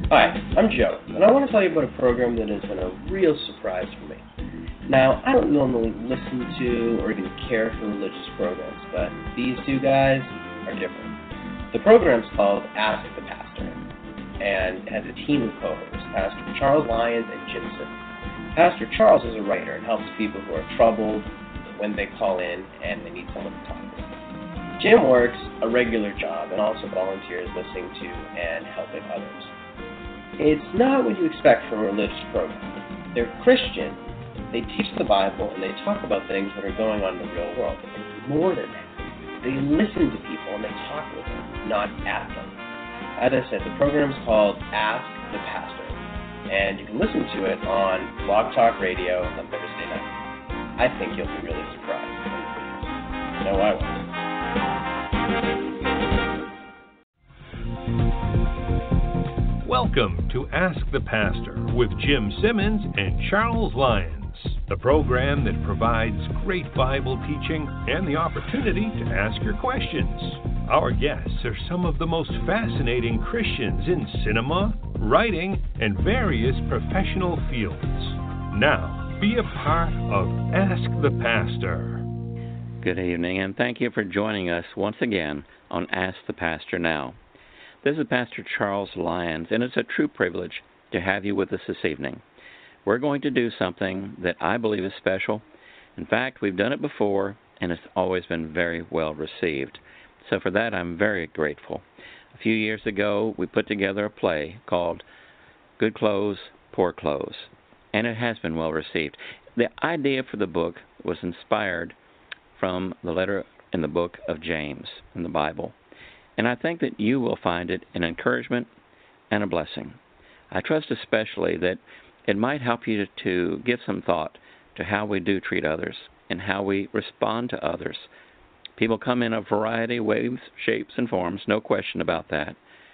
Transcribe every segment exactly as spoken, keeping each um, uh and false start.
Hi, I'm Joe, and I want to tell you about a program that has been a real surprise for me. Now, I don't normally listen to or even care for religious programs, but these two guys are different. The program's called Ask the Pastor, and has a team of co-hosts, Pastor Charles Lyons and Jim Simmons. Pastor Charles is a writer and helps people who are troubled when they call in and they need someone to talk to. Jim works a regular job and also volunteers listening to and helping others. It's not what you expect from a religious program. They're Christian, they teach the Bible, and they talk about things that are going on in the real world. And more than that, they listen to people and they talk with them, not at them. As I said, the program's called Ask the Pastor, and you can listen to it on Blog Talk Radio on Thursday night. I think you'll be really surprised. You know I was. Welcome to Ask the Pastor with Jim Simmons and Charles Lyons, the program that provides great Bible teaching and the opportunity to ask your questions. Our guests are some of the most fascinating Christians in cinema, writing, and various professional fields. Now, be a part of Ask the Pastor. Good evening, and thank you for joining us once again on Ask the Pastor Now. This is Pastor Charles Lyons, and it's a true privilege to have you with us this evening. We're going to do something that I believe is special. In fact, we've done it before, and it's always been very well received. So for that, I'm very grateful. A few years ago, we put together a play called Good Clothes, Poor Clothes, and it has been well received. The idea for the book was inspired from the letter in the book of James in the Bible. And I think that you will find it an encouragement and a blessing. I trust especially that it might help you to, to give some thought to how we do treat others and how we respond to others. People come in a variety of ways, shapes, and forms, no question about that.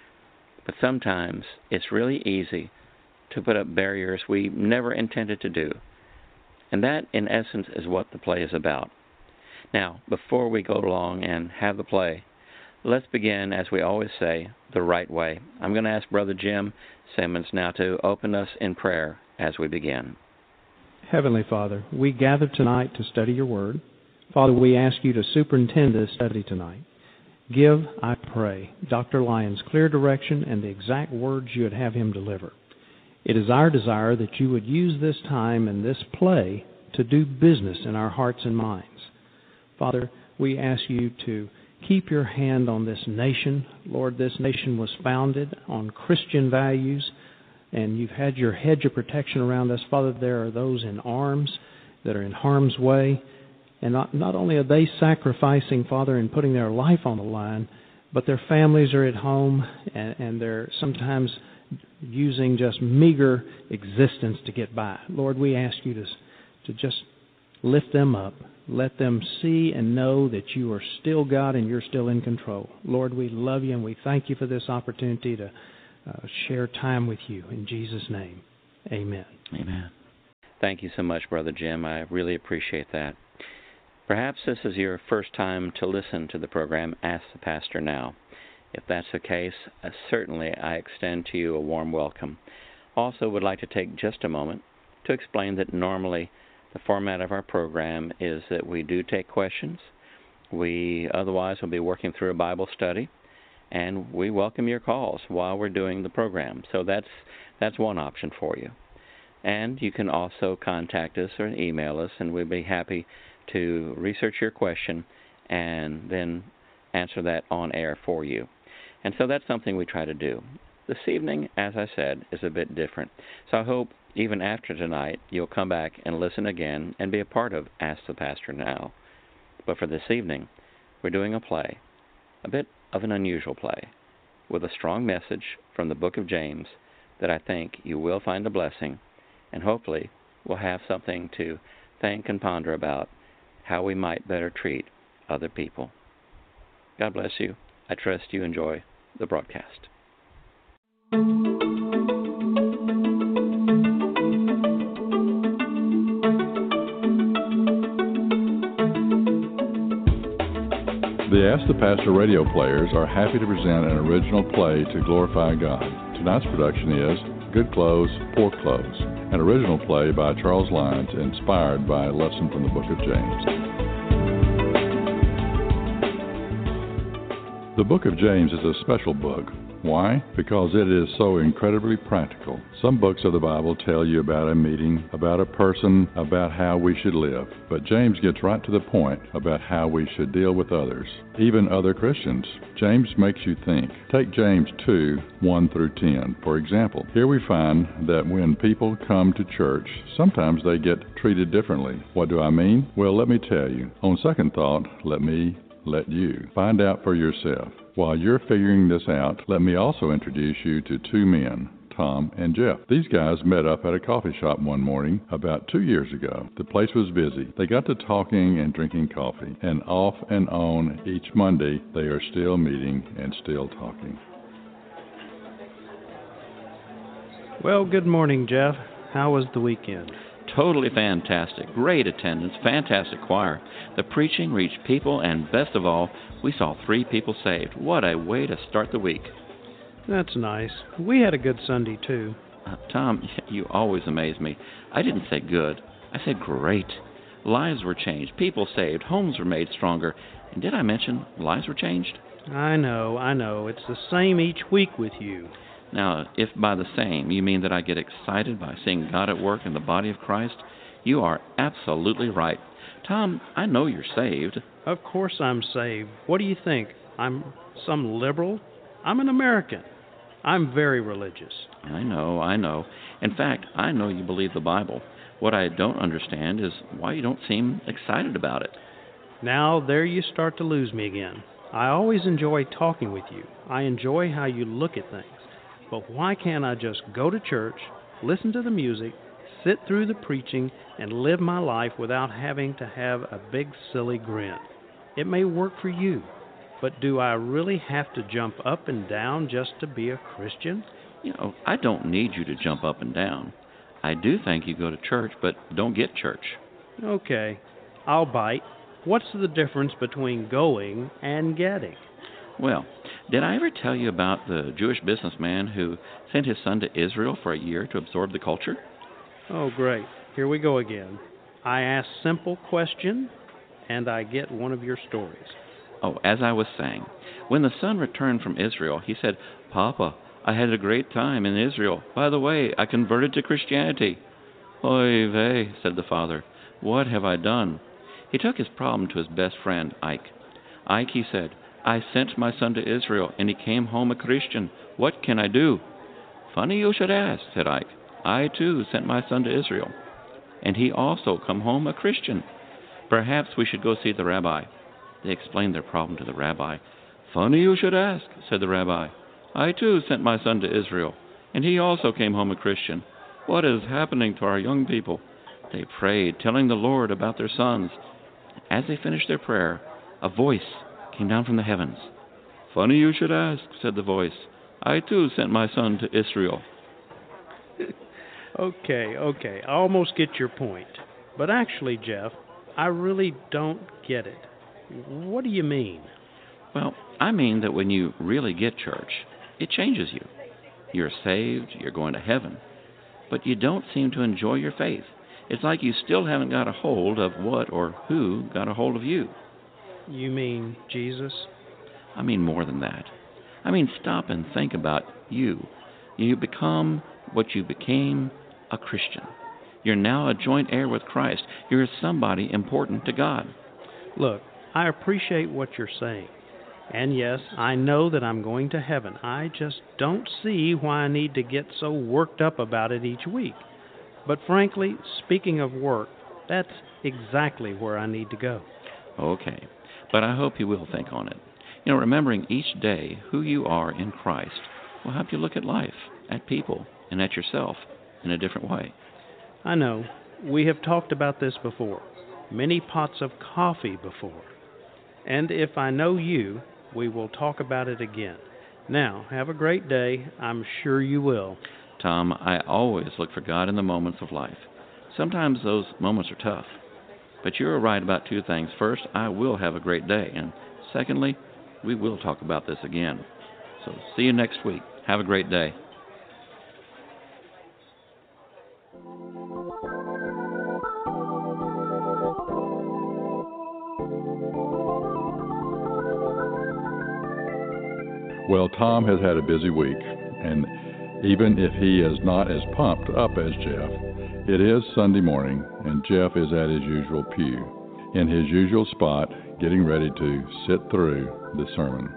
But sometimes it's really easy to put up barriers we never intended to do. And that, in essence, is what the play is about. Now, before we go along and have the play, let's begin, as we always say, the right way. I'm going to ask Brother Jim Simmons now to open us in prayer as we begin. Heavenly Father, we gather tonight to study your word. Father, we ask you to superintend this study tonight. Give, I pray, Doctor Lyons clear direction and the exact words you would have him deliver. It is our desire that you would use this time and this play to do business in our hearts and minds. Father, we ask you to keep your hand on this nation. Lord, this nation was founded on Christian values, and you've had your hedge of protection around us. Father, there are those in arms that are in harm's way, and not, not only are they sacrificing, Father, and putting their life on the line, but their families are at home, and, and they're sometimes using just meager existence to get by. Lord, we ask you to, to just lift them up. Let them see and know that you are still God and you're still in control. Lord, we love you and we thank you for this opportunity to uh, share time with you. In Jesus' name, amen. Amen. Thank you so much, Brother Jim. I really appreciate that. Perhaps this is your first time to listen to the program Ask the Pastor Now. If that's the case, uh, certainly I extend to you a warm welcome. Also would like to take just a moment to explain that normally the format of our program is that we do take questions. We otherwise will be working through a Bible study, and we welcome your calls while we're doing the program. So that's that's one option for you. And you can also contact us or email us, and we'd be happy to research your question and then answer that on air for you. And so that's something we try to do. This evening, as I said, is a bit different. So I hope even after tonight, you'll come back and listen again and be a part of Ask the Pastor Now. But for this evening, we're doing a play, a bit of an unusual play, with a strong message from the book of James that I think you will find a blessing, and hopefully we'll have something to think and ponder about how we might better treat other people. God bless you. I trust you enjoy the broadcast. The Ask the Pastor radio players are happy to present an original play to glorify God. Tonight's production is Good Clothes, Poor Clothes, an original play by Charles Lyons inspired by a lesson from the book of James. The book of James is a special book. Why? Because it is so incredibly practical. Some books of the Bible tell you about a meeting, about a person, about how we should live. But James gets right to the point about how we should deal with others, even other Christians. James makes you think. Take James two, one through ten, for example. Here we find that when people come to church, sometimes they get treated differently. What do I mean? Well, let me tell you. On second thought, let me let you find out for yourself. While you're figuring this out, let me also introduce you to two men, Tom and Jeff. These guys met up at a coffee shop one morning about two years ago. The place was busy. They got to talking and drinking coffee, and off and on each Monday they are still meeting and still talking. Well, good morning, Jeff. How was the weekend? Totally fantastic. Great attendance. Fantastic choir. The preaching reached people, and best of all, we saw three people saved. What a way to start the week. That's nice. We had a good Sunday, too. Uh, Tom, you always amaze me. I didn't say good. I said great. Lives were changed. People saved. Homes were made stronger. And did I mention lives were changed? I know, I know. It's the same each week with you. Now, if by the same you mean that I get excited by seeing God at work in the body of Christ, you are absolutely right. Tom, I know you're saved. Of course I'm saved. What do you think? I'm some liberal? I'm an American. I'm very religious. I know, I know. In fact, I know you believe the Bible. What I don't understand is why you don't seem excited about it. Now, there you start to lose me again. I always enjoy talking with you. I enjoy how you look at things. But why can't I just go to church, listen to the music, sit through the preaching, and live my life without having to have a big silly grin? It may work for you, but do I really have to jump up and down just to be a Christian? You know, I don't need you to jump up and down. I do think you go to church, but don't get church. Okay, I'll bite. What's the difference between going and getting? Well, did I ever tell you about the Jewish businessman who sent his son to Israel for a year to absorb the culture? Oh, great. Here we go again. I ask simple question, and I get one of your stories. Oh, as I was saying, when the son returned from Israel, he said, "Papa, I had a great time in Israel. By the way, I converted to Christianity." "Oy vey," said the father, "what have I done?" He took his problem to his best friend, Ike. "Ike," he said, "I sent my son to Israel, and he came home a Christian. What can I do?" "Funny you should ask," said Ike. "I, too, sent my son to Israel, and he also come home a Christian. Perhaps we should go see the rabbi." They explained their problem to the rabbi. "Funny you should ask," said the rabbi. "I, too, sent my son to Israel, and he also came home a Christian. What is happening to our young people?" They prayed, telling the Lord about their sons. As they finished their prayer, a voice came down from the heavens. "Funny you should ask," said the voice. "I, too, sent my son to Israel." Okay, okay, I almost get your point. But actually, Jeff, I really don't get it. What do you mean? Well, I mean that when you really get church, it changes you. You're saved, you're going to heaven, but you don't seem to enjoy your faith. It's like you still haven't got a hold of what or who got a hold of you. You mean Jesus? I mean more than that. I mean stop and think about you. You become what you became, a Christian. You're now a joint heir with Christ. You're somebody important to God. Look, I appreciate what you're saying. And yes, I know that I'm going to heaven. I just don't see why I need to get so worked up about it each week. But frankly, speaking of work, that's exactly where I need to go. Okay, but I hope you will think on it. You know, remembering each day who you are in Christ will help you look at life, at people, and at yourself in a different way. I know. We have talked about this before. Many pots of coffee before. And if I know you, we will talk about it again. Now, have a great day. I'm sure you will. Tom, I always look for God in the moments of life. Sometimes those moments are tough. But you're right about two things. First, I will have a great day. And secondly, we will talk about this again. So see you next week. Have a great day. Well, Tom has had a busy week, and even if he is not as pumped up as Jeff, it is Sunday morning, and Jeff is at his usual pew, in his usual spot, getting ready to sit through the sermon.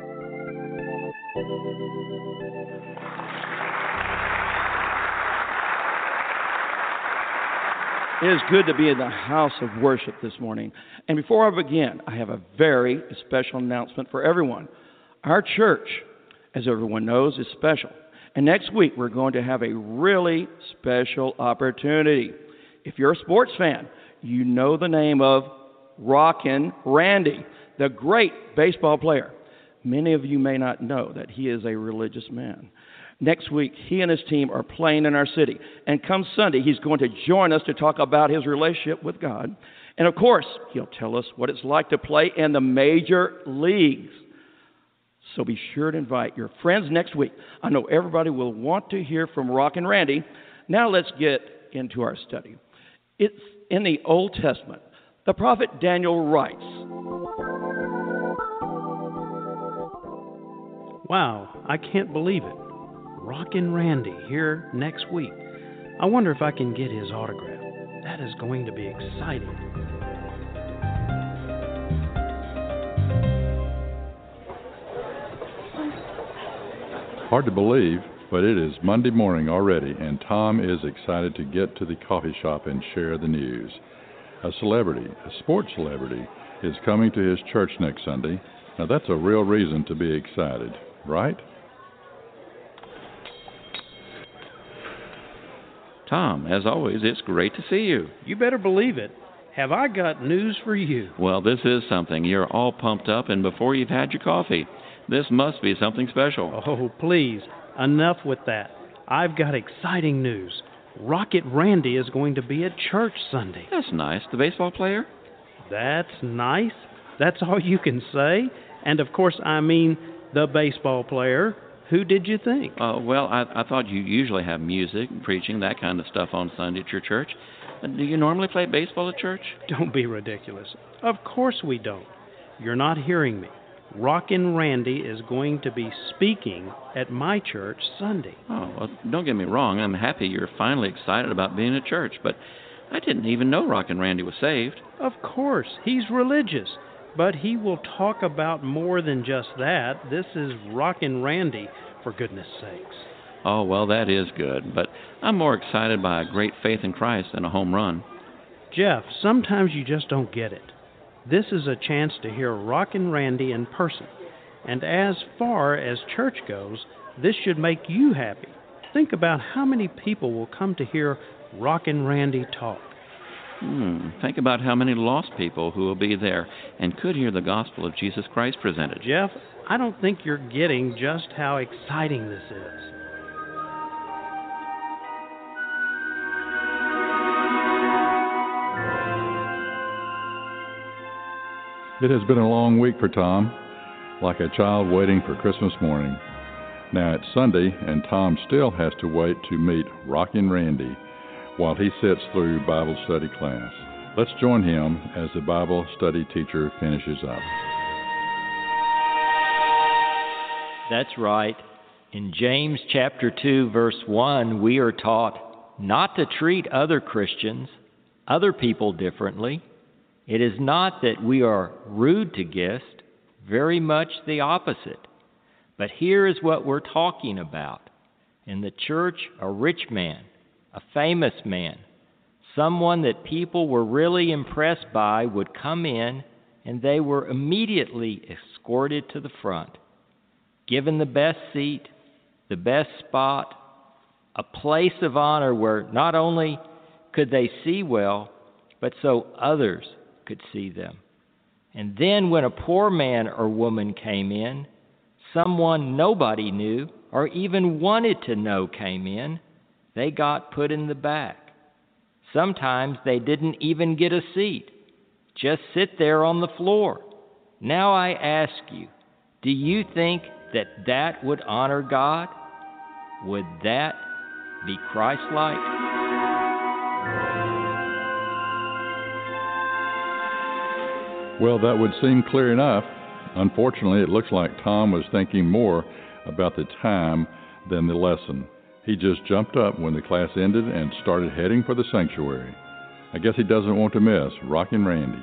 It is good to be in the house of worship this morning. And before I begin, I have a very special announcement for everyone. Our church, as everyone knows, is special. And next week, we're going to have a really special opportunity. If you're a sports fan, you know the name of Rockin' Randy, the great baseball player. Many of you may not know that he is a religious man. Next week, he and his team are playing in our city. And come Sunday, he's going to join us to talk about his relationship with God. And of course, he'll tell us what it's like to play in the major leagues. So be sure to invite your friends next week. I know everybody will want to hear from Rockin' Randy. Now let's get into our study. It's in the Old Testament. The prophet Daniel writes, Wow, I can't believe it. Rockin' Randy here next week. I wonder if I can get his autograph. That is going to be exciting. Hard to believe, but it is Monday morning already, and Tom is excited to get to the coffee shop and share the news. A celebrity, a sports celebrity, is coming to his church next Sunday. Now that's a real reason to be excited, right? Tom, as always, it's great to see you. You better believe it. Have I got news for you? Well, this is something. You're all pumped up, and before you've had your coffee. This must be something special. Oh, please, enough with that. I've got exciting news. Rocket Randy is going to be at church Sunday. That's nice. The baseball player? That's nice? That's all you can say? And of course, I mean the baseball player. Who did you think? Uh, well, I, I thought you usually have music, preaching, that kind of stuff on Sunday at your church. Uh, do you normally play baseball at church? Don't be ridiculous. Of course we don't. You're not hearing me. Rockin' Randy is going to be speaking at my church Sunday. Oh, well, don't get me wrong. I'm happy you're finally excited about being at church, but I didn't even know Rockin' Randy was saved. Of course, he's religious, but he will talk about more than just that. This is Rockin' Randy, for goodness sakes. Oh, well, that is good, but I'm more excited by a great faith in Christ than a home run. Jeff, sometimes you just don't get it. This is a chance to hear Rockin' Randy in person. And as far as church goes, this should make you happy. Think about how many people will come to hear Rockin' Randy talk. Hmm. Think about how many lost people who will be there and could hear the gospel of Jesus Christ presented. Jeff, I don't think you're getting just how exciting this is. It has been a long week for Tom, like a child waiting for Christmas morning. Now it's Sunday, and Tom still has to wait to meet Rockin' Randy while he sits through Bible study class. Let's join him as the Bible study teacher finishes up. That's right. In James chapter two, verse one, we are taught not to treat other Christians, other people differently. It is not that we are rude to guests, very much the opposite. But here is what we're talking about. In the church, a rich man, a famous man, someone that people were really impressed by would come in, and they were immediately escorted to the front, given the best seat, the best spot, a place of honor where not only could they see well, but so others could see them. And then when a poor man or woman came in, someone nobody knew or even wanted to know came in, they got put in the back. Sometimes they didn't even get a seat, just sit there on the floor. Now I ask you, do you think that that would honor God? Would that be Christ-like? Well, that would seem clear enough. Unfortunately, it looks like Tom was thinking more about the time than the lesson. He just jumped up when the class ended and started heading for the sanctuary. I guess he doesn't want to miss Rockin' Randy.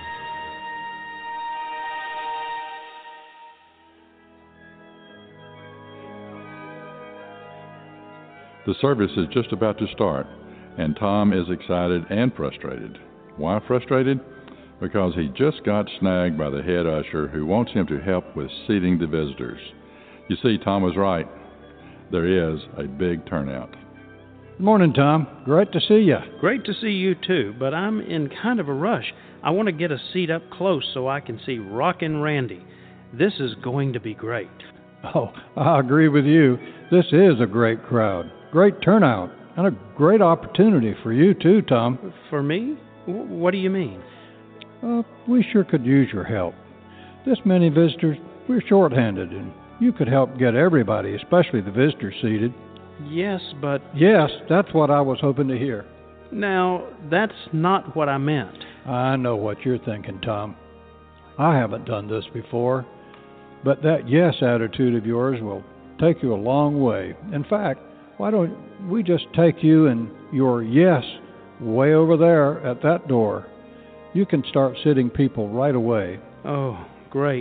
The service is just about to start, and Tom is excited and frustrated. Why frustrated? Because he just got snagged by the head usher who wants him to help with seating the visitors. You see, Tom was right. There is a big turnout. Good morning, Tom. Great to see you. Great to see you too, but I'm in kind of a rush. I want to get a seat up close so I can see Rockin' Randy. This is going to be great. Oh, I agree with you. This is a great crowd, great turnout, and a great opportunity for you too, Tom. For me? W- what do you mean? Uh, we sure could use your help. This many visitors, we're short-handed, and you could help get everybody, especially the visitors, seated. Yes, but... Yes, that's what I was hoping to hear. Now, that's not what I meant. I know what you're thinking, Tom. I haven't done this before, but that yes attitude of yours will take you a long way. In fact, why don't we just take you and your yes way over there at that door? You can start sitting people right away. Oh, great.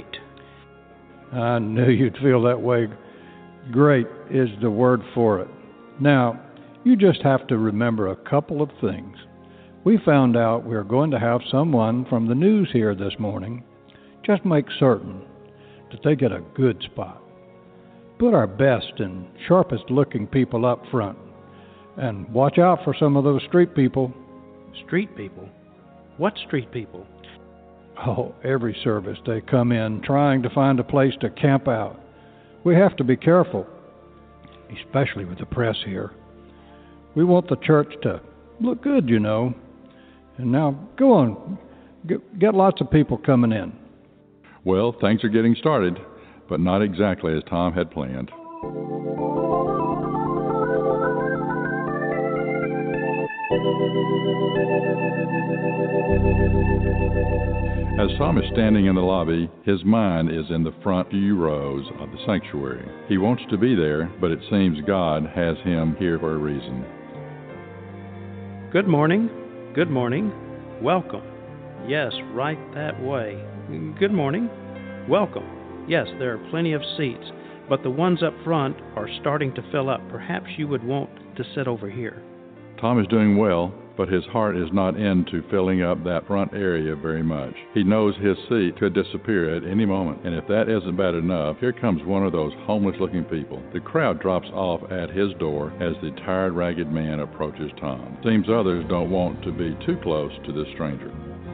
I knew you'd feel that way. Great is the word for it. Now, you just have to remember a couple of things. We found out we're going to have someone from the news here this morning. Just make certain that they get a good spot. Put our best and sharpest looking people up front. And watch out for some of those street people. Street people? What street people? Oh, every service they come in trying to find a place to camp out. We have to be careful, especially with the press here. We want the church to look good, you know. And now, go on, get, get lots of people coming in. Well, things are getting started, but not exactly as Tom had planned. As Tom is standing in the lobby, his mind is in the front few rows of the sanctuary. He wants to be there, but it seems God has him here for a reason. Good morning. Good morning. Welcome. Yes, right that way. Good morning. Welcome. Yes, there are plenty of seats, but the ones up front are starting to fill up. Perhaps you would want to sit over here. Tom is doing well, but his heart is not into filling up that front area very much. He knows his seat could disappear at any moment, and if that isn't bad enough, here comes one of those homeless-looking people. The crowd drops off at his door as the tired, ragged man approaches Tom. Seems others don't want to be too close to this stranger.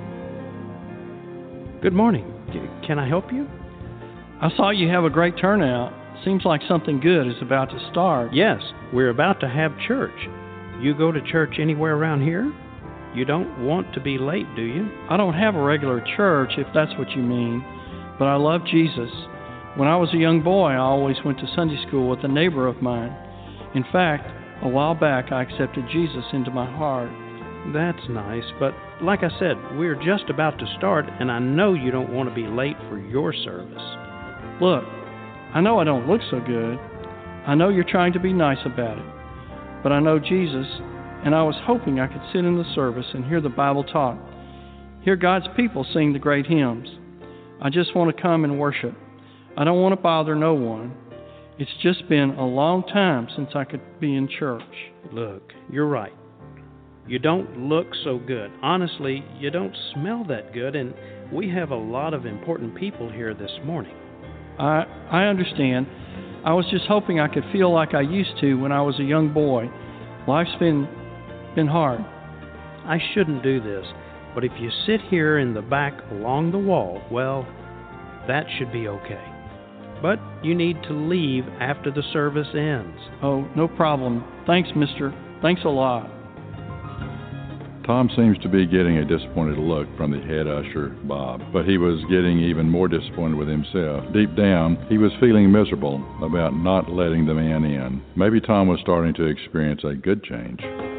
Good morning. Can I help you? I saw you have a great turnout. Seems like something good is about to start. Yes, we're about to have church. You go to church anywhere around here? You don't want to be late, do you? I don't have a regular church, if that's what you mean, but I love Jesus. When I was a young boy, I always went to Sunday school with a neighbor of mine. In fact, a while back, I accepted Jesus into my heart. That's nice, but like I said, we're just about to start, and I know you don't want to be late for your service. Look, I know I don't look so good. I know you're trying to be nice about it. But I know Jesus, and I was hoping I could sit in the service and hear the Bible taught, hear God's people sing the great hymns. I just want to come and worship. I don't want to bother no one. It's just been a long time since I could be in church. Look, you're right. You don't look so good. Honestly, you don't smell that good, and we have a lot of important people here this morning. I I understand. I was just hoping I could feel like I used to when I was a young boy. Life's been been hard. I shouldn't do this, but if you sit here in the back along the wall, well, that should be okay. But you need to leave after the service ends. Oh, no problem. Thanks, mister. Thanks a lot. Tom seems to be getting a disappointed look from the head usher, Bob, but he was getting even more disappointed with himself. Deep down, he was feeling miserable about not letting the man in. Maybe Tom was starting to experience a good change.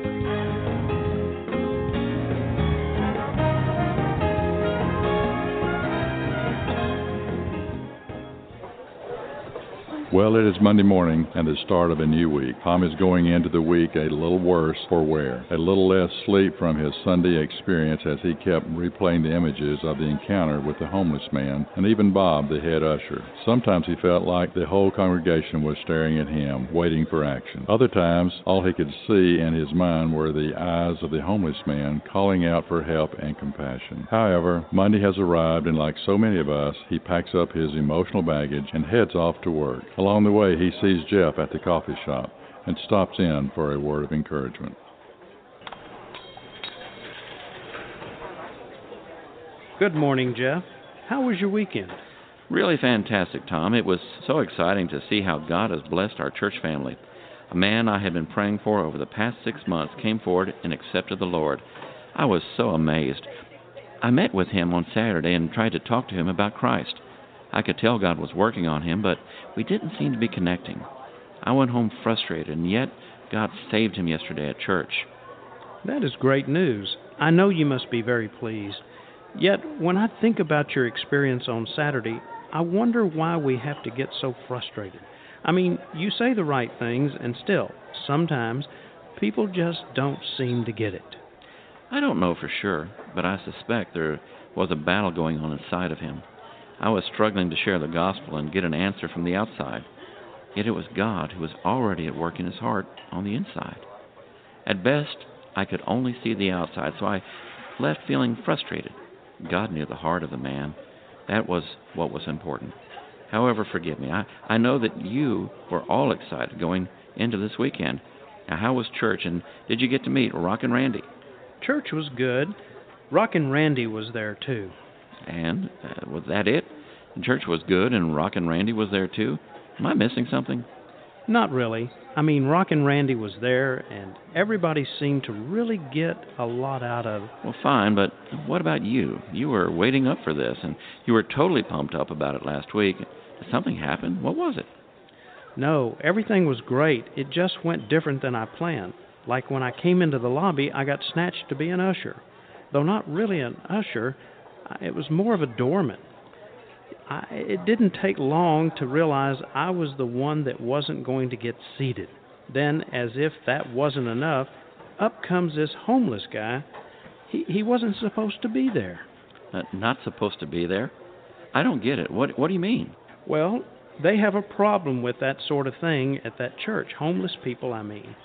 Well, it is Monday morning and the start of a new week. Tom is going into the week a little worse for wear, a little less sleep from his Sunday experience as he kept replaying the images of the encounter with the homeless man and even Bob, the head usher. Sometimes he felt like the whole congregation was staring at him, waiting for action. Other times, all he could see in his mind were the eyes of the homeless man calling out for help and compassion. However, Monday has arrived, and like so many of us, he packs up his emotional baggage and heads off to work. Along the way, he sees Jeff at the coffee shop and stops in for a word of encouragement. Good morning, Jeff. How was your weekend? Really fantastic, Tom. It was so exciting to see how God has blessed our church family. A man I had been praying for over the past six months came forward and accepted the Lord. I was so amazed. I met with him on Saturday and tried to talk to him about Christ. I could tell God was working on him, but we didn't seem to be connecting. I went home frustrated, and yet God saved him yesterday at church. That is great news. I know you must be very pleased. Yet, when I think about your experience on Saturday, I wonder why we have to get so frustrated. I mean, you say the right things, and still, sometimes, people just don't seem to get it. I don't know for sure, but I suspect there was a battle going on inside of him. I was struggling to share the gospel and get an answer from the outside. Yet it was God who was already at work in his heart on the inside. At best, I could only see the outside, so I left feeling frustrated. God knew the heart of the man. That was what was important. However, forgive me. I, I know that you were all excited going into this weekend. Now, how was church, and did you get to meet Rock and Randy? Church was good. Rock and Randy was there, too. And uh, was that it? The church was good and Rock and Randy was there too? Am I missing something? Not really. I mean, Rock and Randy was there, and everybody seemed to really get a lot out of it. Well, fine, but what about you? You were waiting up for this, and you were totally pumped up about it last week. Did something happen? What was it? No, everything was great. It just went different than I planned. Like when I came into the lobby, I got snatched to be an usher. Though not really an usher, it was more of a doorman. I, it didn't take long to realize I was the one that wasn't going to get seated. Then, as if that wasn't enough, up comes this homeless guy. He he wasn't supposed to be there. Uh, not supposed to be there? I don't get it. What What do you mean? Well, they have a problem with that sort of thing at that church. Homeless people, I mean.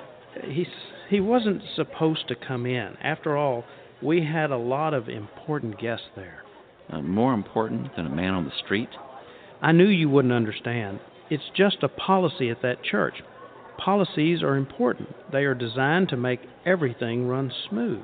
He's, he wasn't supposed to come in. After all, we had a lot of important guests there. Uh, more important than a man on the street? I knew you wouldn't understand. It's just a policy at that church. Policies are important. They are designed to make everything run smooth.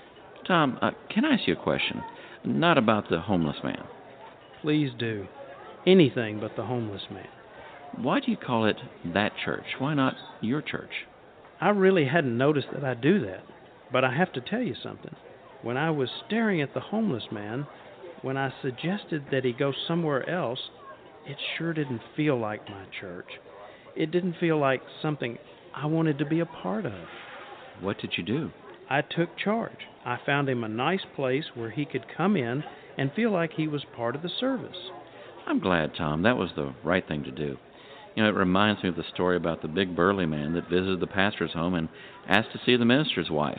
Tom, uh, can I ask you a question? Not about the homeless man. Please do. Anything but the homeless man. Why do you call it that church? Why not your church? I really hadn't noticed that I do that. But I have to tell you something. When I was staring at the homeless man, when I suggested that he go somewhere else, it sure didn't feel like my church. It didn't feel like something I wanted to be a part of. What did you do? I took charge. I found him a nice place where he could come in and feel like he was part of the service. I'm glad, Tom. That was the right thing to do. You know, it reminds me of the story about the big burly man that visited the pastor's home and asked to see the minister's wife.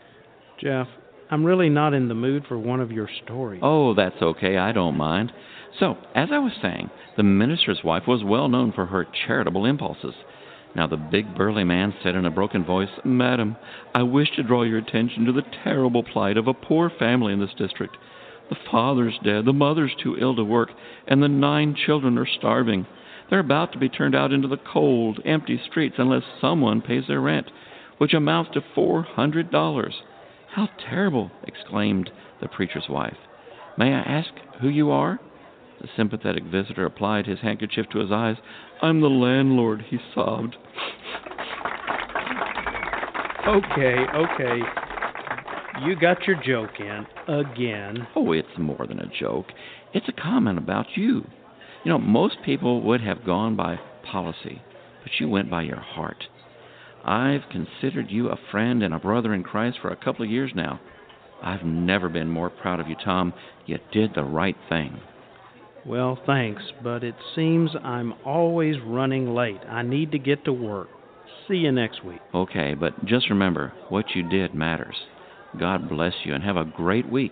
Jeff, I'm really not in the mood for one of your stories. Oh, that's okay. I don't mind. So, as I was saying, the minister's wife was well known for her charitable impulses. Now, the big burly man said in a broken voice, "Madam, I wish to draw your attention to the terrible plight of a poor family in this district. The father's dead, the mother's too ill to work, and the nine children are starving. They're about to be turned out into the cold, empty streets unless someone pays their rent, which amounts to four hundred dollars. How terrible!" exclaimed the preacher's wife. "May I ask who you are?" The sympathetic visitor applied his handkerchief to his eyes. "I'm the landlord," he sobbed. Okay, okay. You got your joke in again. Oh, it's more than a joke. It's a comment about you. You know, most people would have gone by policy, but you went by your heart. I've considered you a friend and a brother in Christ for a couple of years now. I've never been more proud of you, Tom. You did the right thing. Well, thanks, but it seems I'm always running late. I need to get to work. See you next week. Okay, but just remember, what you did matters. God bless you and have a great week.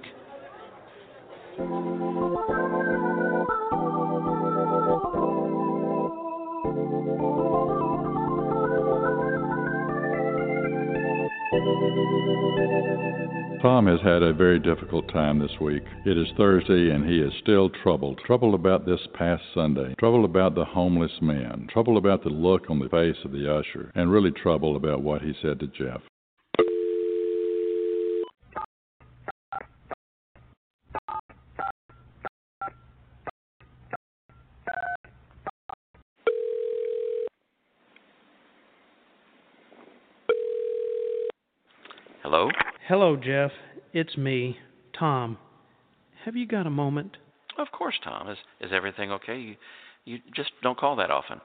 Tom has had a very difficult time this week. It is Thursday and he is still troubled. Troubled about this past Sunday. Troubled about the homeless man. Troubled about the look on the face of the usher. And really troubled about what he said to Jeff. Hello? Hello, Jeff. It's me, Tom. Have you got a moment? Of course, Tom. Is is everything okay? You, you just don't call that often.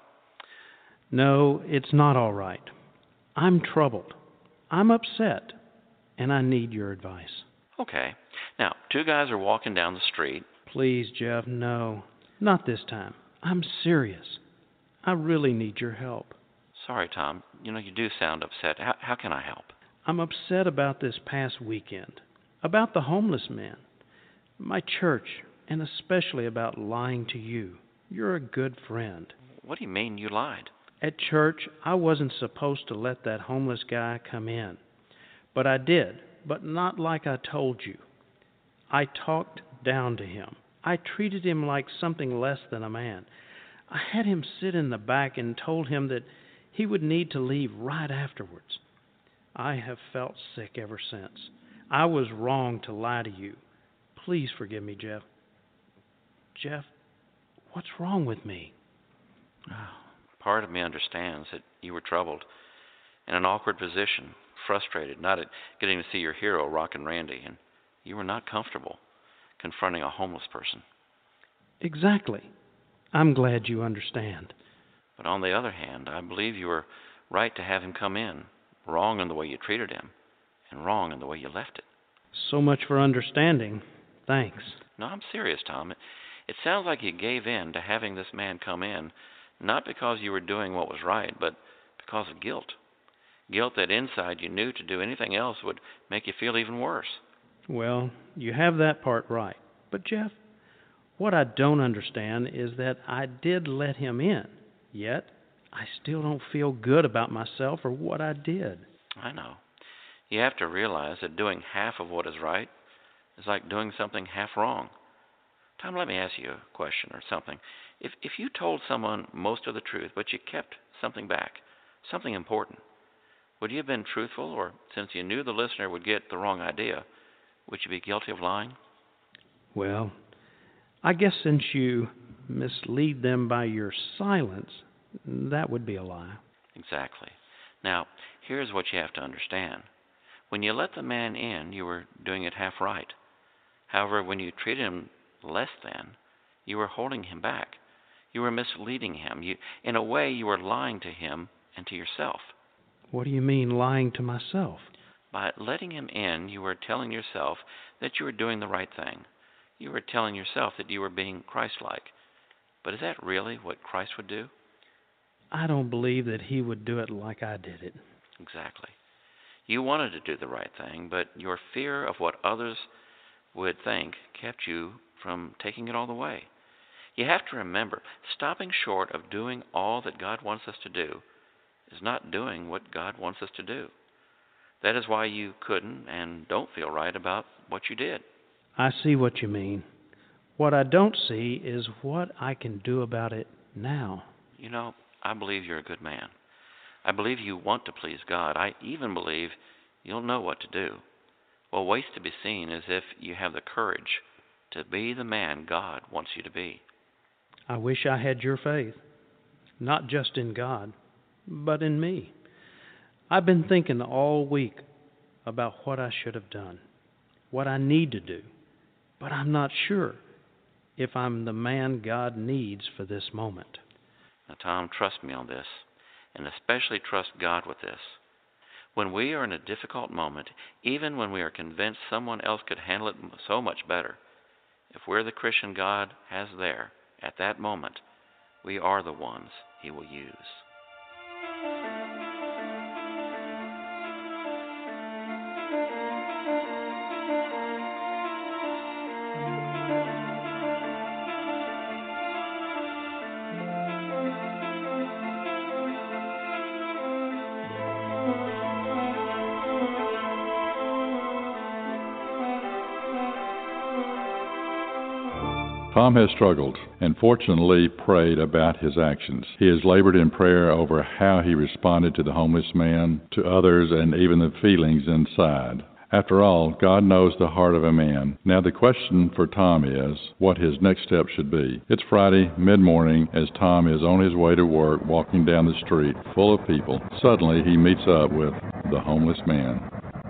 No, it's not all right. I'm troubled. I'm upset, and I need your advice. Okay. Now, two guys are walking down the street. Please, Jeff, no. Not this time. I'm serious. I really need your help. Sorry, Tom. You know, you do sound upset. How, how can I help? I'm upset about this past weekend, about the homeless man, my church, and especially about lying to you. You're a good friend. What do you mean you lied? At church, I wasn't supposed to let that homeless guy come in, but I did, but not like I told you. I talked down to him. I treated him like something less than a man. I had him sit in the back and told him that he would need to leave right afterwards. I have felt sick ever since. I was wrong to lie to you. Please forgive me, Jeff. Jeff, what's wrong with me? Part of me understands that you were troubled, in an awkward position, frustrated, not at getting to see your hero, Rockin' Randy, and you were not comfortable confronting a homeless person. Exactly. I'm glad you understand. But on the other hand, I believe you were right to have him come in. Wrong in the way you treated him, and wrong in the way you left it. So much for understanding. Thanks. No, I'm serious, Tom. It, it sounds like you gave in to having this man come in, not because you were doing what was right, but because of guilt. Guilt that inside you knew to do anything else would make you feel even worse. Well, you have that part right. But, Jeff, what I don't understand is that I did let him in, yet I still don't feel good about myself or what I did. I know. You have to realize that doing half of what is right is like doing something half wrong. Tom, let me ask you a question or something. If if you told someone most of the truth, but you kept something back, something important, would you have been truthful, or since you knew the listener would get the wrong idea, would you be guilty of lying? Well, I guess since you mislead them by your silence, that would be a lie. Exactly. Now, here's what you have to understand. When you let the man in, you were doing it half right. However, when you treated him less than, you were holding him back. You were misleading him. You, in a way, you were lying to him and to yourself. What do you mean, lying to myself? By letting him in, you were telling yourself that you were doing the right thing. You were telling yourself that you were being Christ-like. But is that really what Christ would do? I don't believe that he would do it like I did it. Exactly. You wanted to do the right thing, but your fear of what others would think kept you from taking it all the way. You have to remember, stopping short of doing all that God wants us to do is not doing what God wants us to do. That is why you couldn't and don't feel right about what you did. I see what you mean. What I don't see is what I can do about it now. You know, I believe you're a good man. I believe you want to please God. I even believe you'll know what to do. What waits to be seen is if you have the courage to be the man God wants you to be. I wish I had your faith, not just in God, but in me. I've been thinking all week about what I should have done. what I need to do, but I'm not sure if I'm the man God needs for this moment. Now, Tom, trust me on this, and especially trust God with this. When we are in a difficult moment, even when we are convinced someone else could handle it so much better, if we're the Christian God has there at that moment, we are the ones He will use. Tom has struggled and fortunately prayed about his actions. He has labored in prayer over how he responded to the homeless man, to others, and even the feelings inside. After all, God knows the heart of a man. Now the question for Tom is what his next step should be. It's Friday, mid-morning, as Tom is on his way to work, walking down the street full of people. Suddenly he meets up with the homeless man.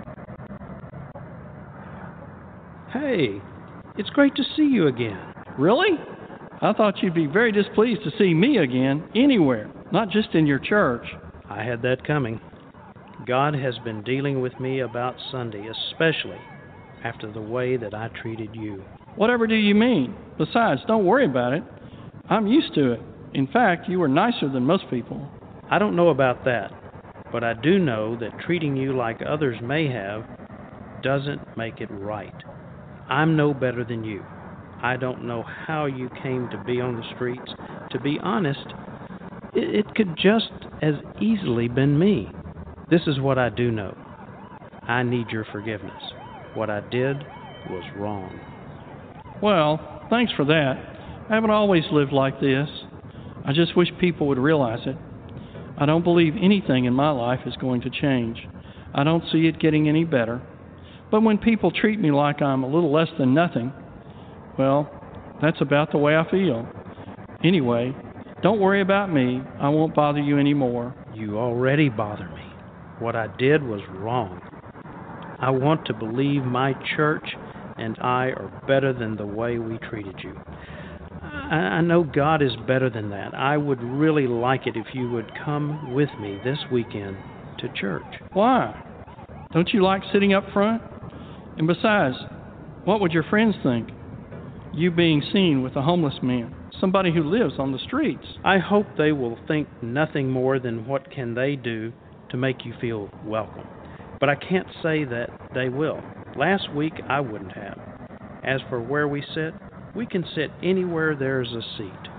Hey, it's great to see you again. Really? I thought you'd be very displeased to see me again, anywhere, not just in your church. I had that coming. God has been dealing with me about Sunday, especially after the way that I treated you. Whatever do you mean? Besides, don't worry about it. I'm used to it. In fact, you were nicer than most people. I don't know about that, but I do know that treating you like others may have doesn't make it right. I'm no better than you. I don't know how you came to be on the streets. To be honest, it, it could just as easily been me. This is what I do know. I need your forgiveness. What I did was wrong. Well, thanks for that. I haven't always lived like this. I just wish people would realize it. I don't believe anything in my life is going to change. I don't see it getting any better. But when people treat me like I'm a little less than nothing, well, that's about the way I feel. Anyway, don't worry about me. I won't bother you anymore. You already bother me. What I did was wrong. I want to believe my church and I are better than the way we treated you. I, I know God is better than that. I would really like it if you would come with me this weekend to church. Why? Don't you like sitting up front? And besides, what would your friends think? You being seen with a homeless man, somebody who lives on the streets. I hope they will think nothing more than what can they do to make you feel welcome. But I can't say that they will. Last week I wouldn't have. As for where we sit, we can sit anywhere there's a seat.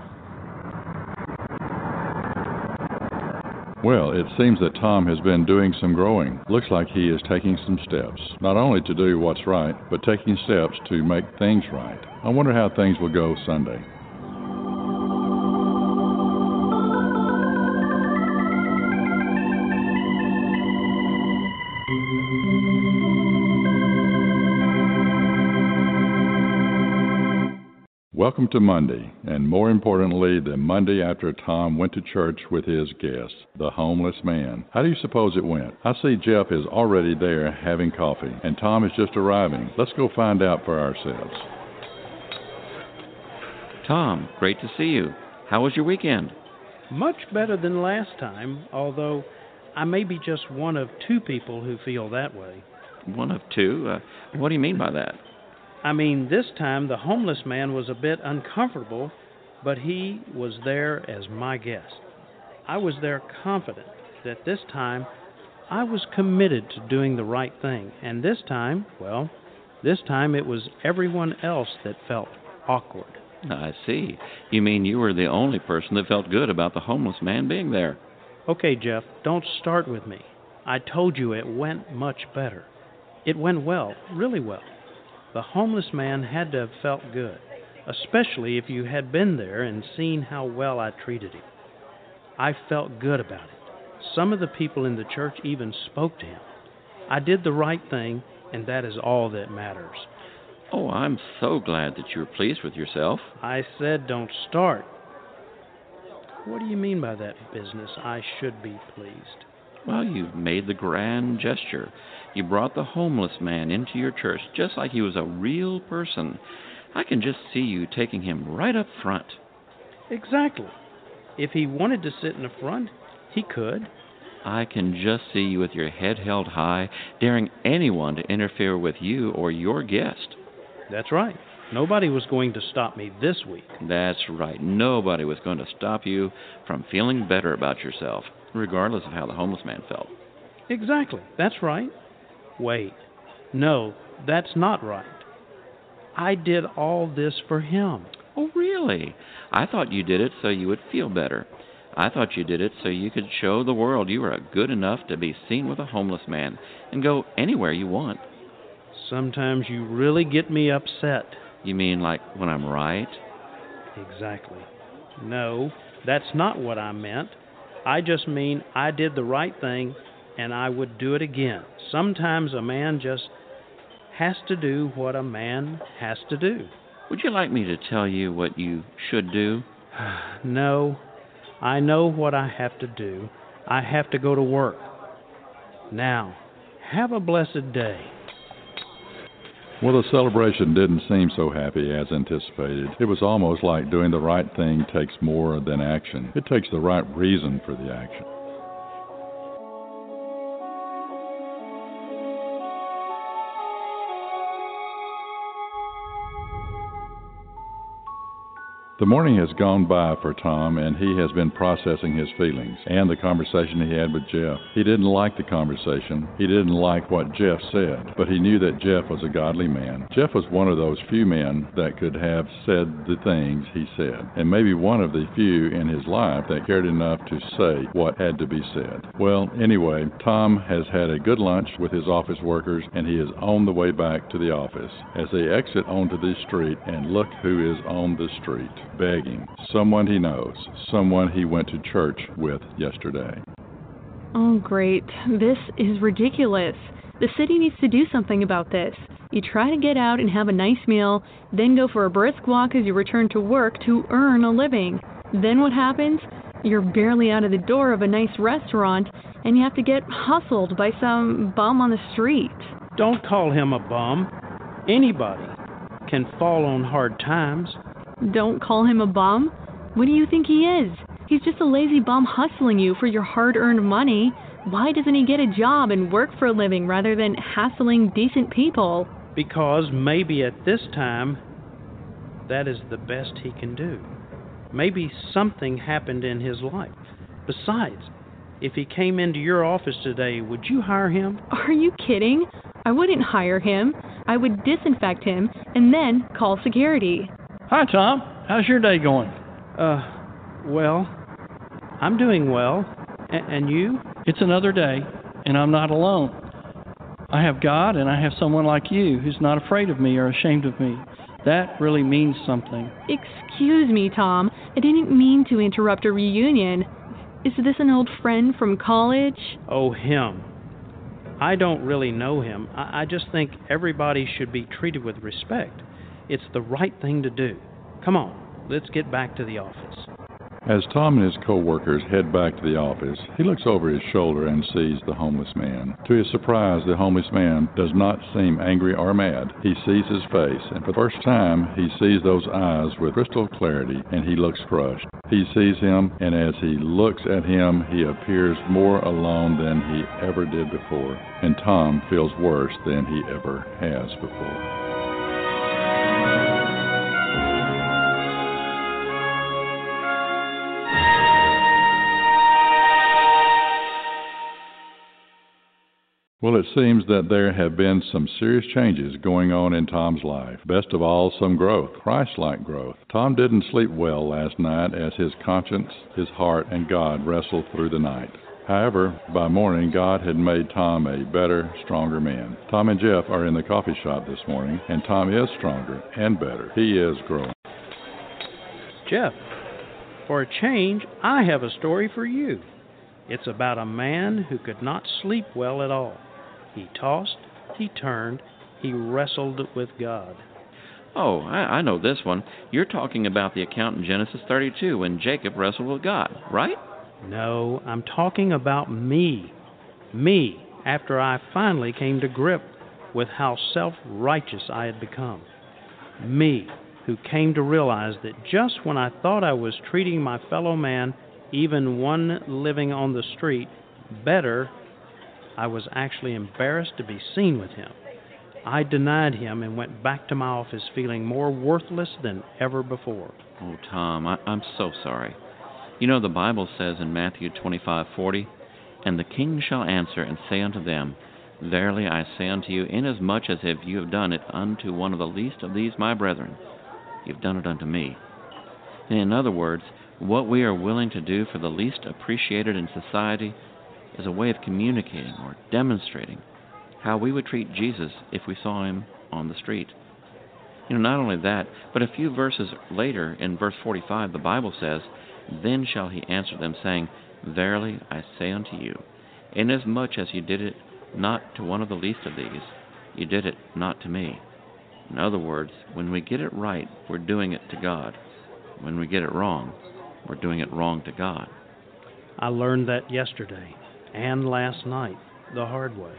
Well, it seems that Tom has been doing some growing. Looks like he is taking some steps, not only to do what's right, but taking steps to make things right. I wonder how things will go Sunday. Welcome to Monday, and more importantly, the Monday after Tom went to church with his guest, the homeless man. How do you suppose it went? I see Jeff is already there having coffee, and Tom is just arriving. Let's go find out for ourselves. Tom, great to see you. How was your weekend? Much better than last time, although I may be just one of two people who feel that way. One of two? Uh, what do you mean by that? I mean, this time the homeless man was a bit uncomfortable, but he was there as my guest. I was there confident that this time I was committed to doing the right thing, and this time, well, this time it was everyone else that felt awkward. I see. You mean you were the only person that felt good about the homeless man being there? Okay, Jeff, don't start with me. I told you it went much better. It went well, really well. The homeless man had to have felt good, especially if you had been there and seen how well I treated him. I felt good about it. Some of the people in the church even spoke to him. I did the right thing, and that is all that matters. Oh, I'm so glad that you're pleased with yourself. I said don't start. What do you mean by that business? I should be pleased. Well, you've made the grand gesture. You brought the homeless man into your church just like he was a real person. I can just see you taking him right up front. Exactly. If he wanted to sit in the front, he could. I can just see you with your head held high, daring anyone to interfere with you or your guest. That's right. Nobody was going to stop me this week. That's right. Nobody was going to stop you from feeling better about yourself, regardless of how the homeless man felt. Exactly. That's right. Wait. No, that's not right. I did all this for him. Oh, really? I thought you did it so you would feel better. I thought you did it so you could show the world you were good enough to be seen with a homeless man and go anywhere you want. Sometimes you really get me upset. You mean like when I'm right? Exactly. No, that's not what I meant. I just mean I did the right thing and I would do it again. Sometimes a man just has to do what a man has to do. Would you like me to tell you what you should do? No, I know what I have to do. I have to go to work. Now, have a blessed day. Well, the celebration didn't seem so happy as anticipated. It was almost like doing the right thing takes more than action. It takes the right reason for the action. The morning has gone by for Tom, and he has been processing his feelings and the conversation he had with Jeff. He didn't like the conversation. He didn't like what Jeff said, but he knew that Jeff was a godly man. Jeff was one of those few men that could have said the things he said, and maybe one of the few in his life that cared enough to say what had to be said. Well, anyway, Tom has had a good lunch with his office workers, and he is on the way back to the office. As they exit onto the street, and look who is on the street. Begging. Someone he knows. Someone he went to church with yesterday. Oh, great. This is ridiculous. The city needs to do something about this. You try to get out and have a nice meal, then go for a brisk walk as you return to work to earn a living. Then what happens? You're barely out of the door of a nice restaurant, and you have to get hustled by some bum on the street. Don't call him a bum. Anybody can fall on hard times. Don't call him a bum? What do you think he is? He's just a lazy bum hustling you for your hard-earned money. Why doesn't he get a job and work for a living rather than hassling decent people? Because maybe at this time, that is the best he can do. Maybe something happened in his life. Besides, if he came into your office today, would you hire him? Are you kidding? I wouldn't hire him. I would disinfect him and then call security. Hi, Tom. How's your day going? Uh, well, I'm doing well. A- and you? It's another day, and I'm not alone. I have God, and I have someone like you who's not afraid of me or ashamed of me. That really means something. Excuse me, Tom. I didn't mean to interrupt a reunion. Is this an old friend from college? Oh, him. I don't really know him. I, I just think everybody should be treated with respect. It's the right thing to do. Come on, let's get back to the office. As Tom and his co-workers head back to the office, he looks over his shoulder and sees the homeless man. To his surprise, the homeless man does not seem angry or mad. He sees his face, and for the first time, he sees those eyes with crystal clarity, and he looks crushed. He sees him, and as he looks at him, he appears more alone than he ever did before, and Tom feels worse than he ever has before. Well, it seems that there have been some serious changes going on in Tom's life. Best of all, some growth, Christ-like growth. Tom didn't sleep well last night as his conscience, his heart, and God wrestled through the night. However, by morning, God had made Tom a better, stronger man. Tom and Jeff are in the coffee shop this morning, and Tom is stronger and better. He is growing. Jeff, for a change, I have a story for you. It's about a man who could not sleep well at all. He tossed, he turned, he wrestled with God. Oh, I, I know this one. You're talking about the account in Genesis thirty-two when Jacob wrestled with God, right? No, I'm talking about me. Me, after I finally came to grip with how self-righteous I had become. Me, who came to realize that just when I thought I was treating my fellow man, even one living on the street, better, I was actually embarrassed to be seen with him. I denied him and went back to my office feeling more worthless than ever before. Oh, Tom, I, I'm so sorry. You know, the Bible says in Matthew twenty-five forty, "And the king shall answer and say unto them, Verily I say unto you, inasmuch as if you have done it unto one of the least of these my brethren, you have done it unto me." And in other words, what we are willing to do for the least appreciated in society is a way of communicating or demonstrating how we would treat Jesus if we saw him on the street. You know, not only that, but a few verses later, in verse forty-five, the Bible says, "Then shall he answer them, saying, Verily I say unto you, inasmuch as you did it not to one of the least of these, you did it not to me." In other words, when we get it right, we're doing it to God. When we get it wrong, we're doing it wrong to God. I learned that yesterday and last night the hard way.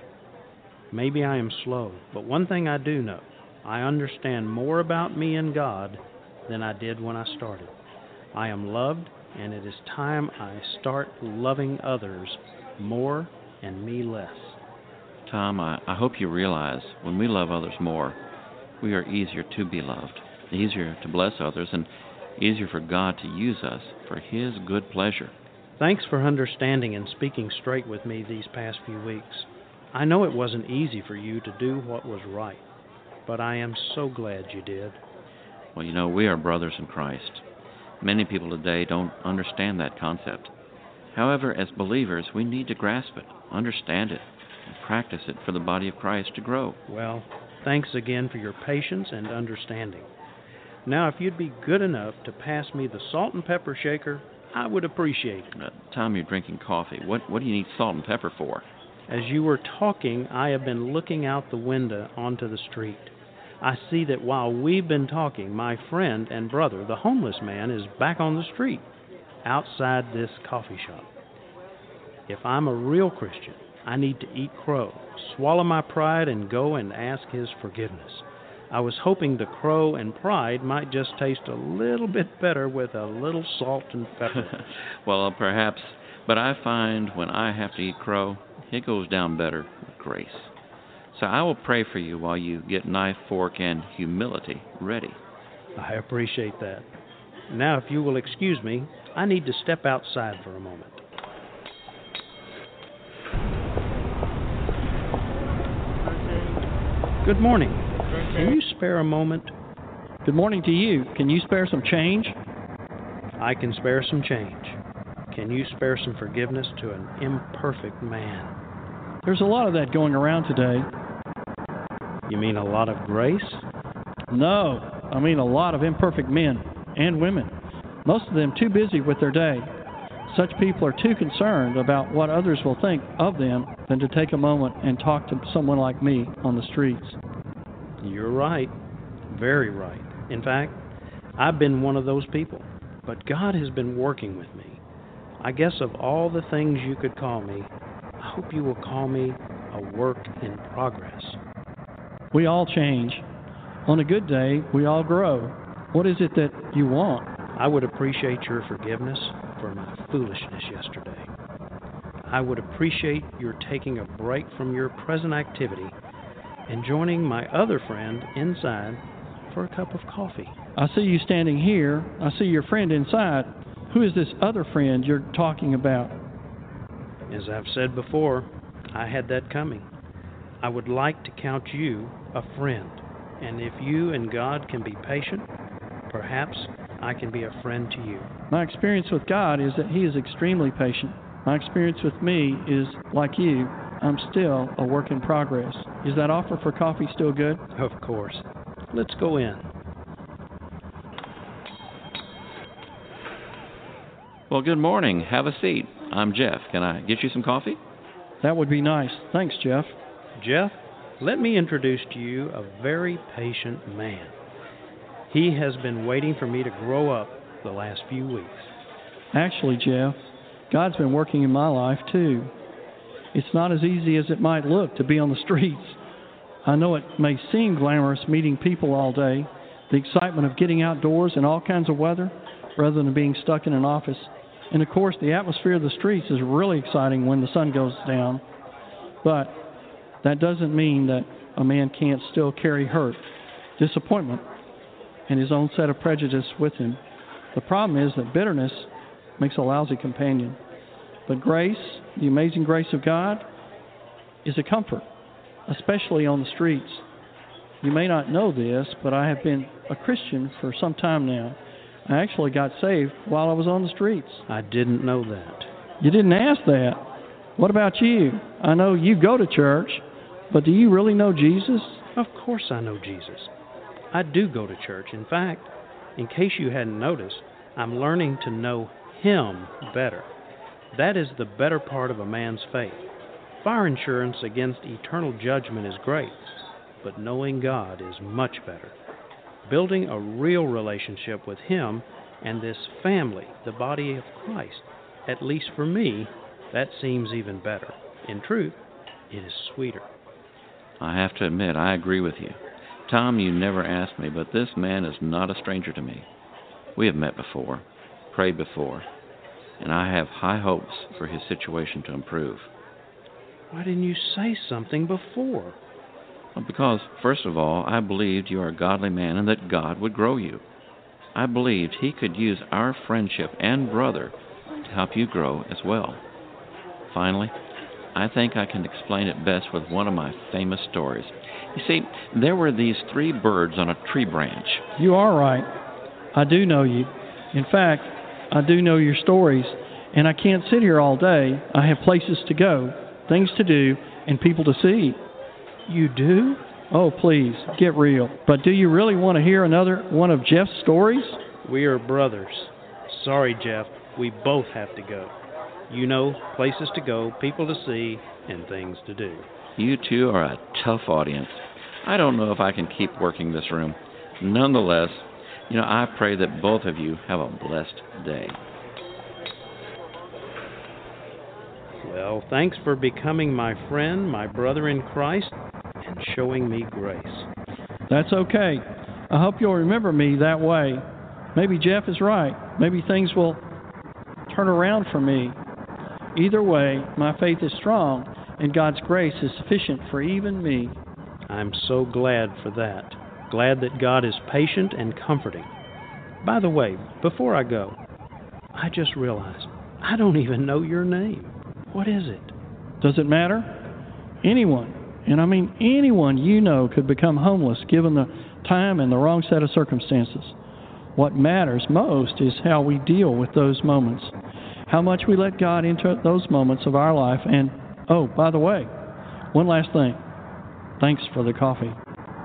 Maybe I am slow, but one thing I do know, I understand more about me and God than I did when I started. I am loved, and it is time I start loving others more and me less. Tom, I, I hope you realize when we love others more, we are easier to be loved, easier to bless others, and easier for God to use us for his good pleasure. Thanks for understanding and speaking straight with me these past few weeks. I know it wasn't easy for you to do what was right, but I am so glad you did. Well, you know, we are brothers in Christ. Many people today don't understand that concept. However, as believers, we need to grasp it, understand it, and practice it for the body of Christ to grow. Well, thanks again for your patience and understanding. Now, if you'd be good enough to pass me the salt and pepper shaker, I would appreciate it. Uh, Tom, you're drinking coffee. What, what do you need salt and pepper for? As you were talking, I have been looking out the window onto the street. I see that while we've been talking, my friend and brother, the homeless man, is back on the street, outside this coffee shop. If I'm a real Christian, I need to eat crow, swallow my pride, and go and ask his forgiveness. I was hoping the crow and pride might just taste a little bit better with a little salt and pepper. Well, perhaps, but I find when I have to eat crow, it goes down better with grace. So I will pray for you while you get knife, fork, and humility ready. I appreciate that. Now, if you will excuse me, I need to step outside for a moment. Good morning. Can you spare a moment? Good morning to you. Can you spare some change? I can spare some change. Can you spare some forgiveness to an imperfect man? There's a lot of that going around today. You mean a lot of grace? No, I mean a lot of imperfect men and women. Most of them too busy with their day. Such people are too concerned about what others will think of them than to take a moment and talk to someone like me on the streets. You're right. Very right. In fact, I've been one of those people. But God has been working with me. I guess of all the things you could call me, I hope you will call me a work in progress. We all change. On a good day, we all grow. What is it that you want? I would appreciate your forgiveness for my foolishness yesterday. I would appreciate your taking a break from your present activity and joining my other friend inside for a cup of coffee. I see you standing here. I see your friend inside. Who is this other friend you're talking about? As I've said before, I had that coming. I would like to count you a friend, and if you and God can be patient, perhaps I can be a friend to you. My experience with God is that He is extremely patient. My experience with me is, like you, I'm still a work in progress. Is that offer for coffee still good? Of course. Let's go in. Well, good morning. Have a seat. I'm Jeff. Can I get you some coffee? That would be nice. Thanks, Jeff. Jeff, let me introduce to you a very patient man. He has been waiting for me to grow up the last few weeks. Actually, Jeff, God's been working in my life, too. it's not as easy as it might look to be on the streets. I know it may seem glamorous meeting people all day, the excitement of getting outdoors in all kinds of weather rather than being stuck in an office. And of course, the atmosphere of the streets is really exciting when the sun goes down. But that doesn't mean that a man can't still carry hurt, disappointment, and his own set of prejudice with him. The problem is that bitterness makes a lousy companion. But grace, the amazing grace of God, is a comfort, especially on the streets. You may not know this, but I have been a Christian for some time now. I actually got saved while I was on the streets. I didn't know that. You didn't ask that. What about you? I know you go to church, but do you really know Jesus? Of course I know Jesus. I do go to church. In fact, in case you hadn't noticed, I'm learning to know Him better. That is the better part of a man's faith. Fire insurance against eternal judgment is great, but knowing God is much better. Building a real relationship with Him and this family, the body of Christ, at least for me, that seems even better. In truth, it is sweeter. I have to admit, I agree with you. Tom, you never asked me, but this man is not a stranger to me. We have met before, prayed before, and I have high hopes for his situation to improve. Why didn't you say something before? Well, because, first of all, I believed you are a godly man and that God would grow you. I believed He could use our friendship and brother to help you grow as well. Finally, I think I can explain it best with one of my famous stories. You see, there were these three birds on a tree branch. You are right. I do know you. In fact, I do know your stories, and I can't sit here all day. I have places to go, things to do, and people to see. You do? Oh, please, get real. But do you really want to hear another one of Jeff's stories? We are brothers. Sorry, Jeff, we both have to go. You know, places to go, people to see, and things to do. You two are a tough audience. I don't know if I can keep working this room. Nonetheless, you know, I pray that both of you have a blessed day. Well, thanks for becoming my friend, my brother in Christ, and showing me grace. That's okay. I hope you'll remember me that way. Maybe Jeff is right. Maybe things will turn around for me. Either way, my faith is strong, and God's grace is sufficient for even me. I'm so glad for that. Glad that God is patient and comforting. By the way, before I go, I just realized I don't even know your name. What is it? Does it matter? Anyone, and I mean anyone you know, could become homeless given the time and the wrong set of circumstances. What matters most is how we deal with those moments, how much we let God into those moments of our life. And, oh, by the way, one last thing. Thanks for the coffee.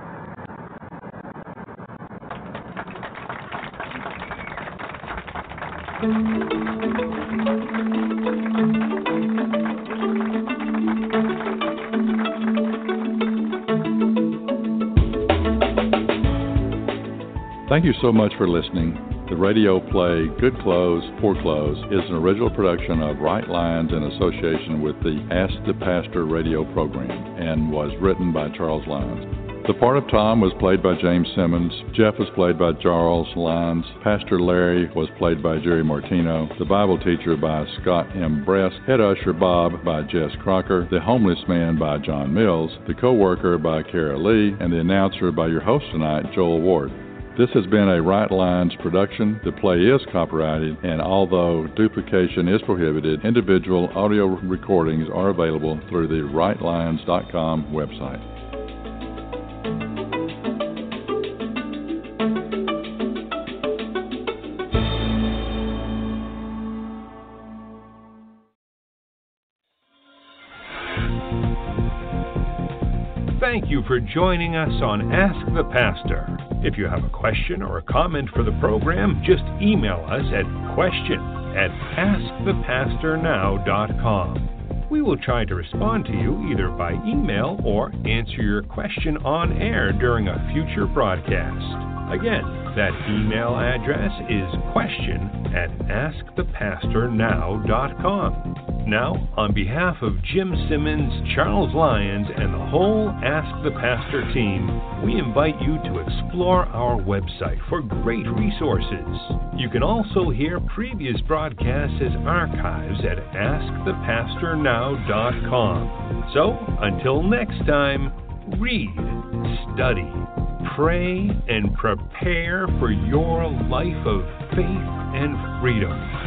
Thank you so much for listening. The radio play Good Clothes, Poor Clothes is an original production of Right Lines in association with the Ask the Pastor radio program and was written by Charles Lyons. The part of Tom was played by James Simmons. Jeff was played by Charles Lyons. Pastor Larry was played by Jerry Martino. The Bible teacher by Scott M. Bress. Head usher Bob by Jess Crocker. The homeless man by John Mills. The co-worker by Kara Lee. And the announcer by your host tonight, Joel Ward. This has been a Right Lines production. The play is copyrighted, and although duplication is prohibited, individual audio recordings are available through the right lines dot com website. Thank you for joining us on Ask the Pastor. If you have a question or a comment for the program, just email us at question at ask the pastor now dot com. We will try to respond to you either by email or answer your question on air during a future broadcast. Again, that email address is question at ask the pastor now dot com. Now, on behalf of Jim Simmons, Charles Lyons, and the whole Ask the Pastor team, we invite you to explore our website for great resources. You can also hear previous broadcasts as archives at ask the pastor now dot com. So, until next time, read, study, pray, and prepare for your life of faith and freedom.